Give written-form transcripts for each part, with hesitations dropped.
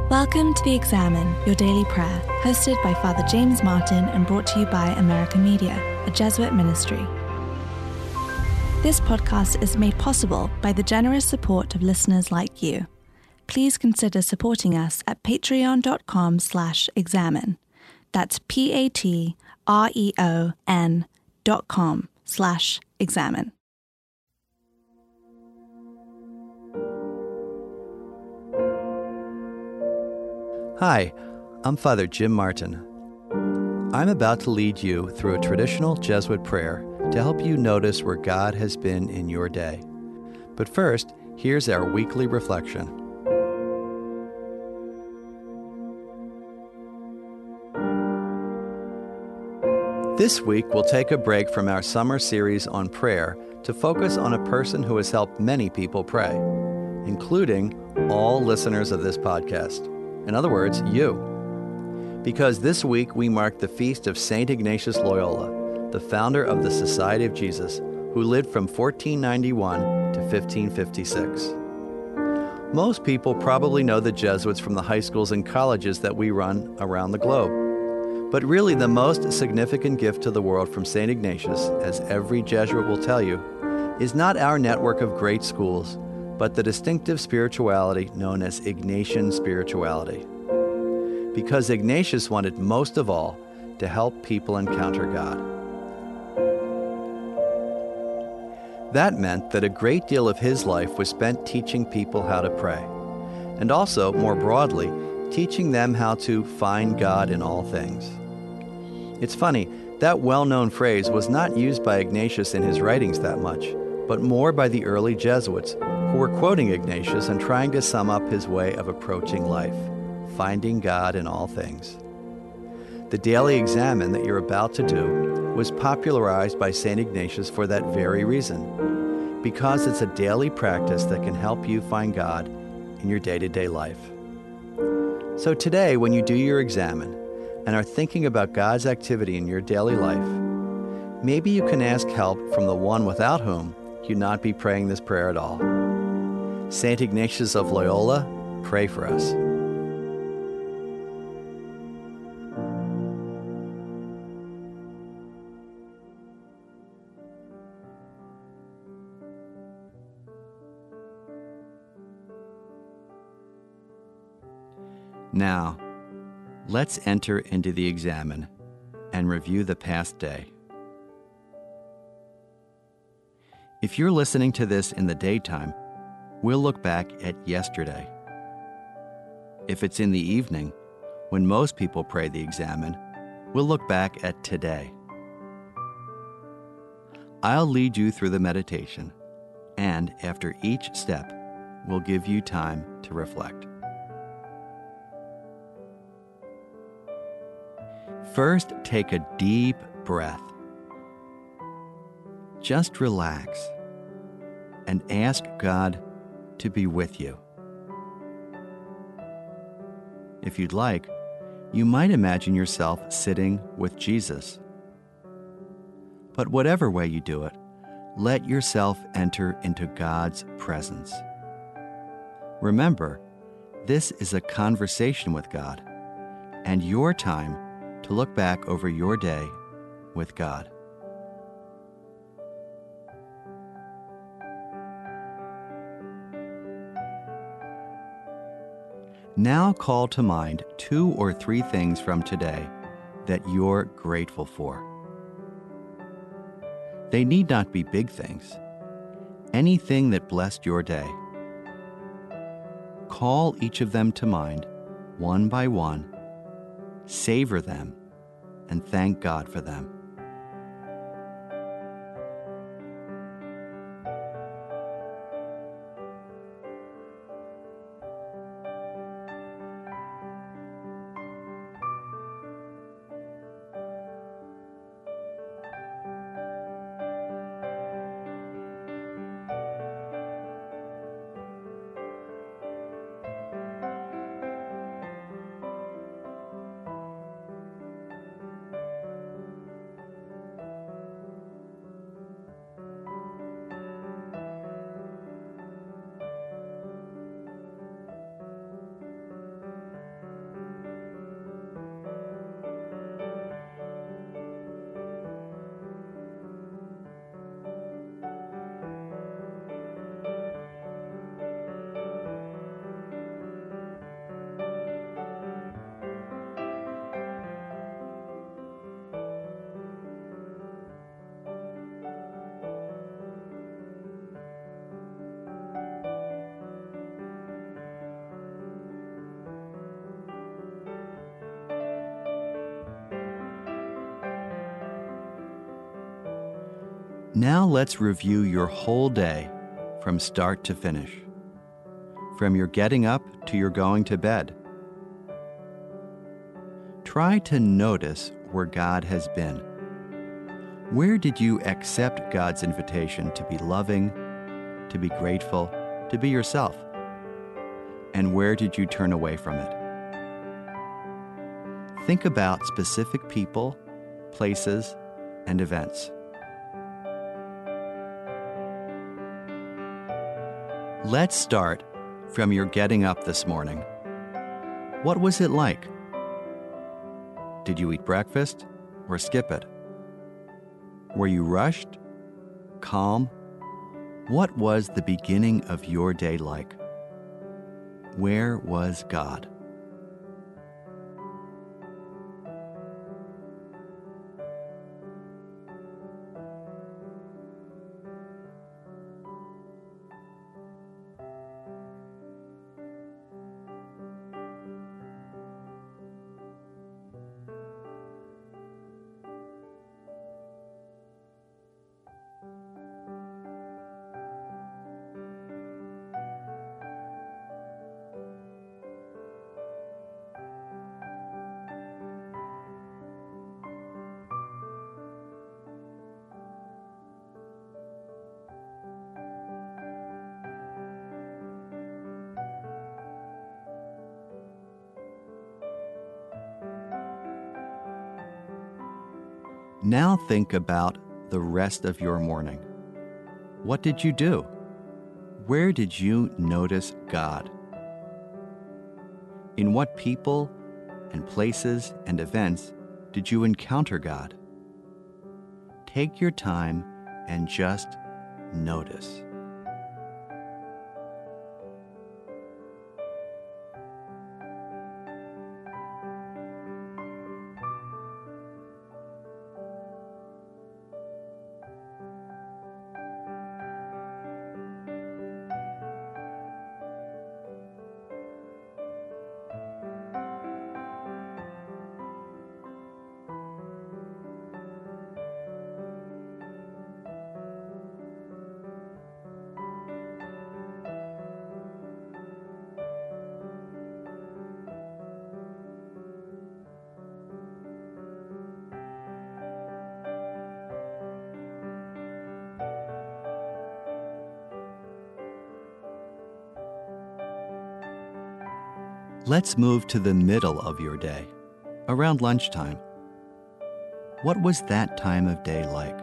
Welcome to The Examine, your daily prayer, hosted by Father James Martin and brought to you by American Media, a Jesuit ministry. This podcast is made possible by the generous support of listeners like you. Please consider supporting us at patreon.com/examine. That's patreon.com/examine. Hi, I'm Father Jim Martin. I'm about to lead you through a traditional Jesuit prayer to help you notice where God has been in your day. But first, here's our weekly reflection. This week, we'll take a break from our summer series on prayer to focus on a person who has helped many people pray, including all listeners of this podcast. In other words, you. Because this week we mark the feast of St. Ignatius Loyola, the founder of the Society of Jesus, who lived from 1491 to 1556. Most people probably know the Jesuits from the high schools and colleges that we run around the globe. But really the most significant gift to the world from St. Ignatius, as every Jesuit will tell you, is not our network of great schools, but the distinctive spirituality known as Ignatian spirituality. Because Ignatius wanted most of all to help people encounter God. That meant that a great deal of his life was spent teaching people how to pray, and also, more broadly, teaching them how to find God in all things. It's funny, that well-known phrase was not used by Ignatius in his writings that much, but more by the early Jesuits, who were quoting Ignatius and trying to sum up his way of approaching life, finding God in all things. The daily examine that you're about to do was popularized by St. Ignatius for that very reason, because it's a daily practice that can help you find God in your day-to-day life. So today, when you do your examine and are thinking about God's activity in your daily life, maybe you can ask help from the one without whom you'd not be praying this prayer at all. St. Ignatius of Loyola, pray for us. Now, let's enter into the examine and review the past day. If you're listening to this in the daytime, we'll look back at yesterday. If it's in the evening, when most people pray the examine, we'll look back at today. I'll lead you through the meditation, and after each step, we'll give you time to reflect. First, take a deep breath. Just relax and ask God to be with you. If you'd like, you might imagine yourself sitting with Jesus. But whatever way you do it, let yourself enter into God's presence. Remember, this is a conversation with God, and your time to look back over your day with God. Now call to mind 2 or 3 things from today that you're grateful for. They need not be big things. Anything that blessed your day. Call each of them to mind, one by one, savor them, and thank God for them. Now let's review your whole day from start to finish, from your getting up to your going to bed. Try to notice where God has been. Where did you accept God's invitation to be loving, to be grateful, to be yourself? And where did you turn away from it? Think about specific people, places, and events. Let's start from your getting up this morning. What was it like? Did you eat breakfast or skip it? Were you rushed? Calm? What was the beginning of your day like? Where was God? Now think about the rest of your morning. What did you do? Where did you notice God? In what people and places and events did you encounter God? Take your time and just notice. Let's move to the middle of your day, around lunchtime. What was that time of day like?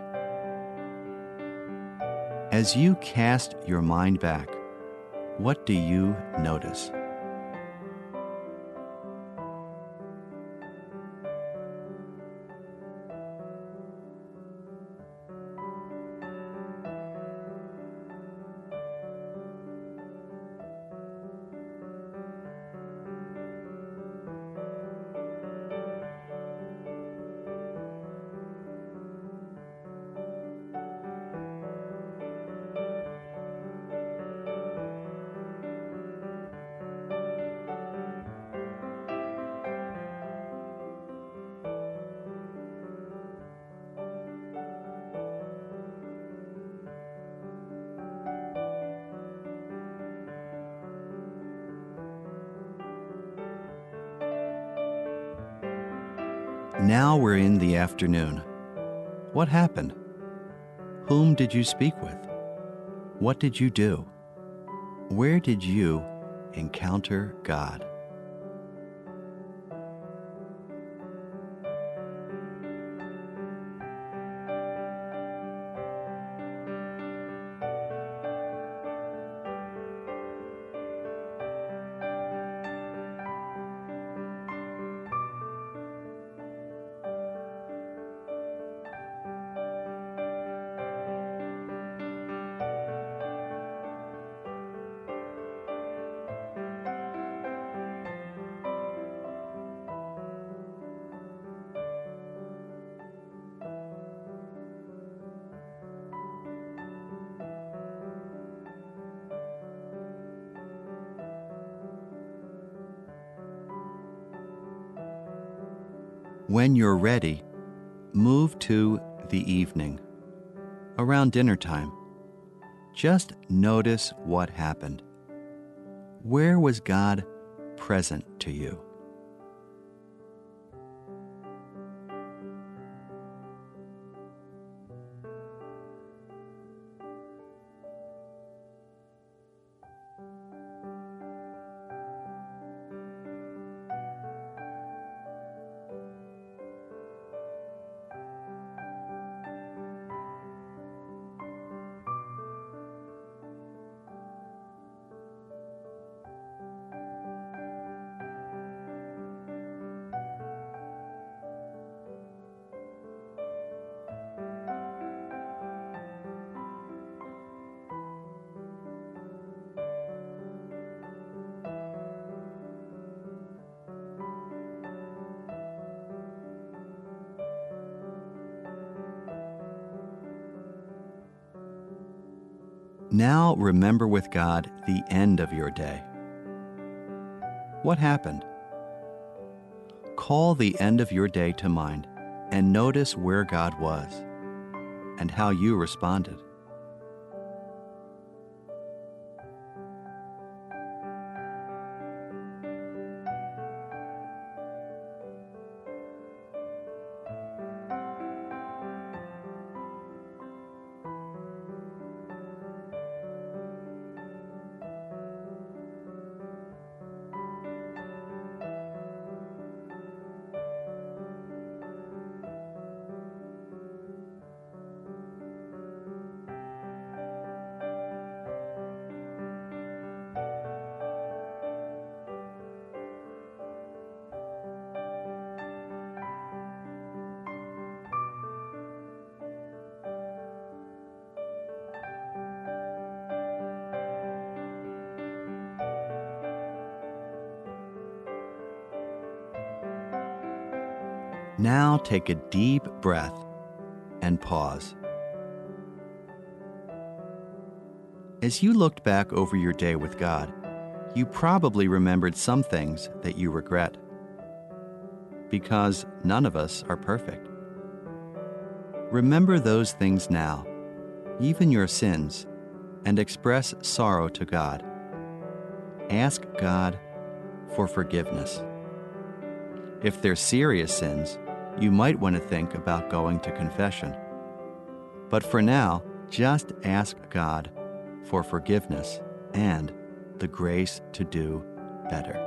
As you cast your mind back, what do you notice? Now we're in the afternoon. What happened? Whom did you speak with? What did you do? Where did you encounter God? When you're ready, move to the evening. around dinner time. Just notice what happened. Where was God present to you? Now remember with God the end of your day. What happened? Call the end of your day to mind and notice where God was and how you responded. Now take a deep breath and pause. As you looked back over your day with God, you probably remembered some things that you regret, because none of us are perfect. Remember those things now, even your sins, and express sorrow to God. Ask God for forgiveness. If they're serious sins, you might want to think about going to confession. But for now, just ask God for forgiveness and the grace to do better.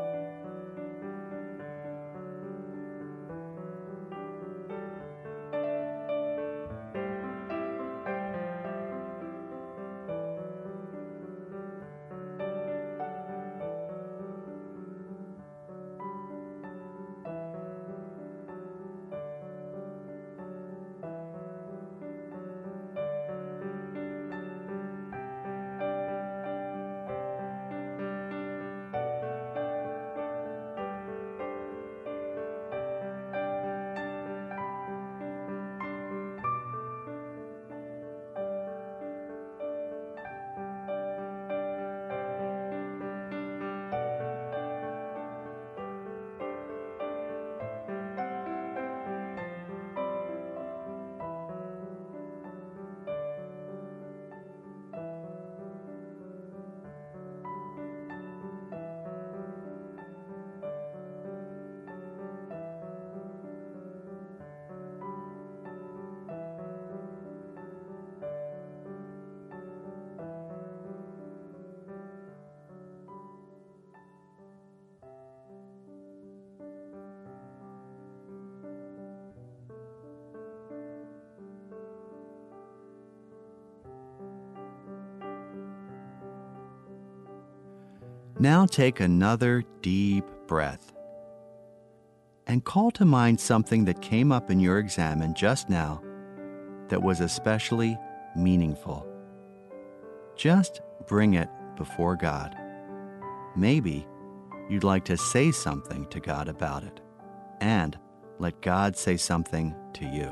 Now take another deep breath and call to mind something that came up in your examen just now that was especially meaningful. Just bring it before God. Maybe you'd like to say something to God about it, and let God say something to you.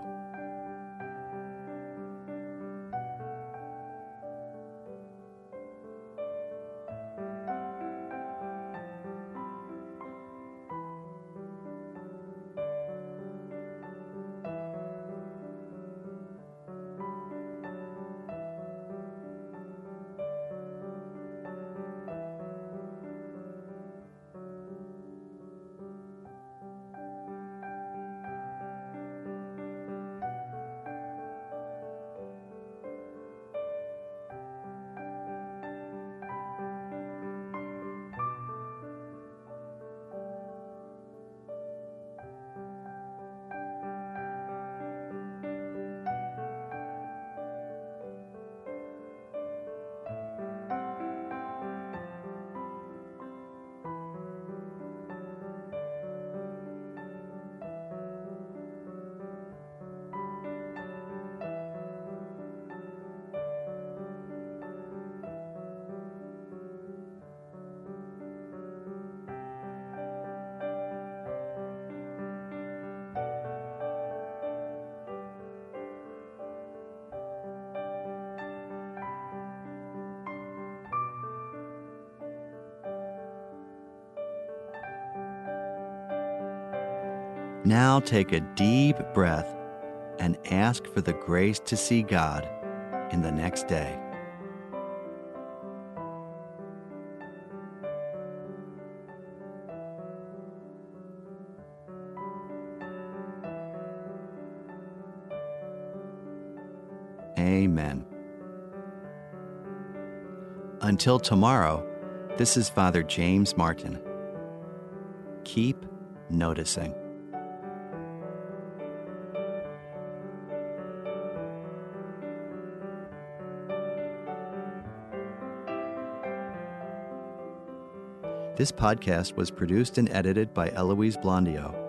Now take a deep breath and ask for the grace to see God in the next day. Amen. Until tomorrow, this is Father James Martin. Keep noticing. This podcast was produced and edited by Eloise Blondio.